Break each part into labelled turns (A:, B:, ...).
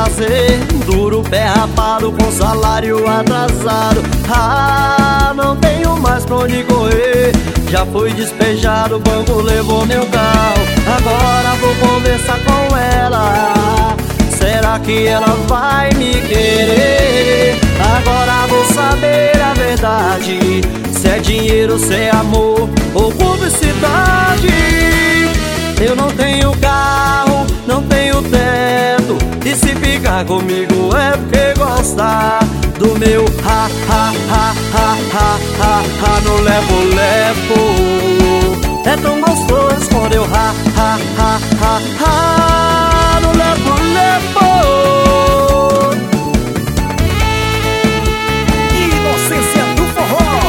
A: fazer? Duro, pé rapado, com salário atrasado. Ah, não tenho mais pra onde correr. Já fui despejado, o banco levou meu carro. Agora vou conversar com ela. Será que ela vai me querer? Agora vou saber a verdade. Se é dinheiro, se é amor ou publicidade. Eu não tenho carro, não tenho teto. E se ficar comigo é porque gosta do meu ha no levo-levo. É tão gostoso quando eu no levo-levo.
B: Inocência do forró.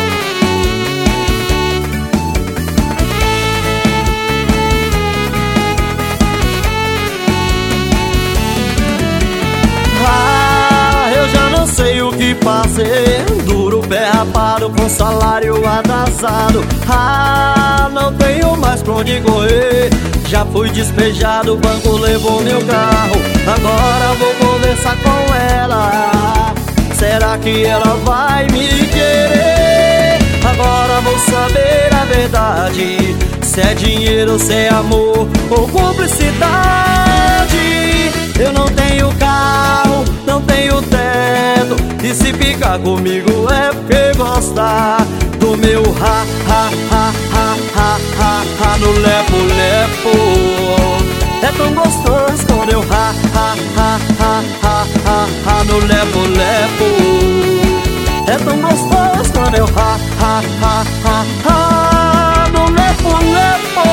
A: Eu já não sei o que fazer. Duro, pé rapado, com salário atrasado. Não tenho mais pra onde correr. Já fui despejado, o banco levou meu carro. Agora vou conversar com ela. Será que ela vai me querer? Agora vou saber a verdade. Se é dinheiro, se é amor ou publicidade. Eu não tenho carro, não tenho teto. E se ficar comigo é porque gosta do meu no levo-levo. É tão gostoso quando eu no levo-levo. É tão gostoso quando eu no levo-levo.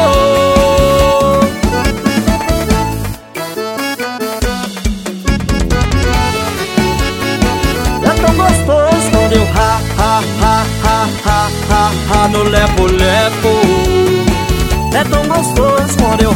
A: É tão gostoso quando eu no levo-levo. É tão gostoso quando eu